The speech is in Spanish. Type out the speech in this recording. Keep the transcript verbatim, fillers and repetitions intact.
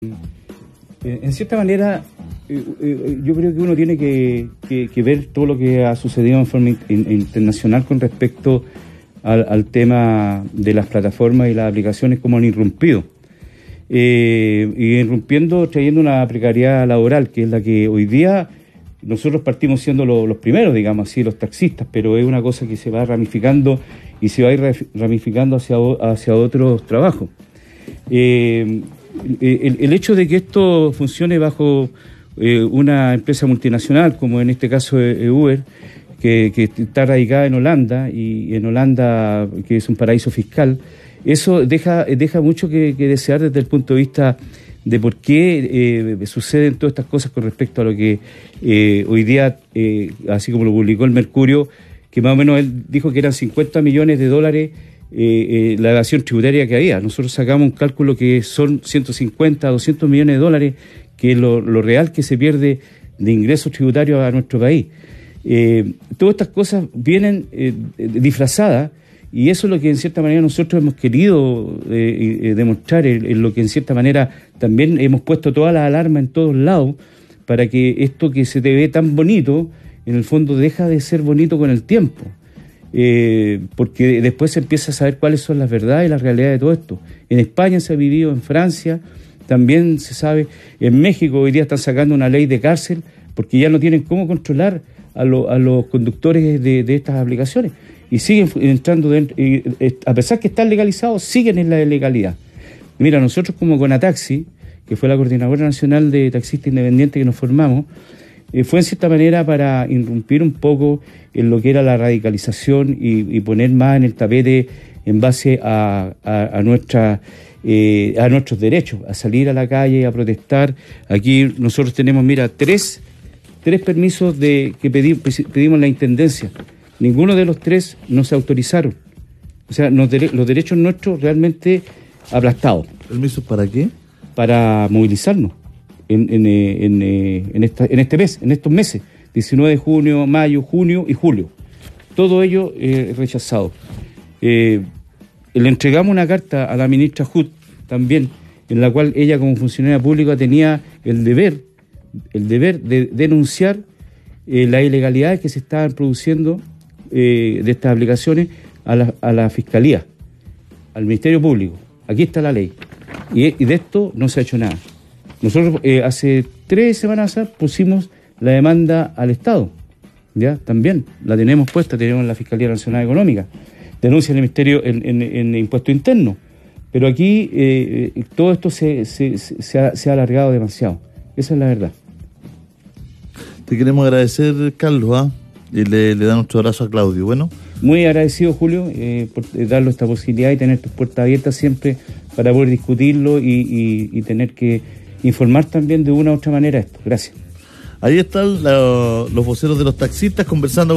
En cierta manera, yo creo que uno tiene que, que, que ver todo lo que ha sucedido en forma internacional con respecto al, al tema de las plataformas y las aplicaciones, como han irrumpido. Eh, y irrumpiendo, trayendo una precariedad laboral, que es la que hoy día nosotros partimos siendo lo, los primeros, digamos así, los taxistas, pero es una cosa que se va ramificando y se va a ir ramificando hacia, hacia otros trabajos. Eh, el, el hecho de que esto funcione bajo eh, una empresa multinacional, como en este caso eh, Uber, que, que está radicada en Holanda, y en Holanda, que es un paraíso fiscal, eso deja, deja mucho que, que desear desde el punto de vista de por qué eh, suceden todas estas cosas con respecto a lo que eh, hoy día, eh, así como lo publicó el Mercurio, que más o menos él dijo que eran cincuenta millones de dólares eh, eh, la evasión tributaria que había. Nosotros sacamos un cálculo que son ciento cincuenta, doscientos millones de dólares, que es lo, lo real que se pierde de ingresos tributarios a nuestro país. Eh, todas estas cosas vienen eh, disfrazadas, y eso es lo que en cierta manera nosotros hemos querido eh, eh, demostrar, en, en lo que en cierta manera también hemos puesto todas las alarmas en todos lados, para que esto que se te ve tan bonito, en el fondo deja de ser bonito con el tiempo. Eh, porque después se empieza a saber cuáles son las verdades y las realidades de todo esto. En España se ha vivido, en Francia también se sabe, en México hoy día están sacando una ley de cárcel porque ya no tienen cómo controlar a, lo, a los conductores de, de estas aplicaciones, y siguen entrando dentro, y, a pesar que están legalizados, siguen en la ilegalidad. Mira, nosotros como Conataxi, que fue la Coordinadora Nacional de Taxistas Independientes que nos formamos, eh, fue en cierta manera para irrumpir un poco en lo que era la radicalización y, y poner más en el tapete en base a, a, a, nuestra, eh, a nuestros derechos, a salir a la calle, a protestar. Aquí nosotros tenemos, mira, tres, tres permisos de que pedí, pedimos en la Intendencia. Ninguno de los tres nos autorizaron. O sea, nos dere- los derechos nuestros realmente aplastados. ¿Permisos para qué? Para movilizarnos en, en, en, en, esta, en este mes, en estos meses, diecinueve de junio, mayo, junio y julio. Todo ello eh, rechazado. Eh, le entregamos una carta a la ministra Hood también, en la cual ella como funcionaria pública tenía el deber, el deber de denunciar eh, las ilegalidades que se estaban produciendo eh, de estas aplicaciones a la, a la Fiscalía, al Ministerio Público. Aquí está la ley. Y, y de esto no se ha hecho nada. Nosotros eh, hace tres semanas pusimos la demanda al Estado, ya también la tenemos puesta, tenemos la Fiscalía Nacional Económica, denuncia el Ministerio en, en, en Impuesto Interno, pero aquí eh, todo esto se, se, se, se, ha, se ha alargado demasiado. Esa es la verdad. Te queremos agradecer, Carlos, ¿eh? y le, le da nuestro abrazo a Claudio. Bueno, muy agradecido, Julio, eh, por darnos esta posibilidad y tener tus puertas abiertas siempre para poder discutirlo y, y, y tener que informar también de una u otra manera esto. Gracias. Ahí están la, los voceros de los taxistas conversando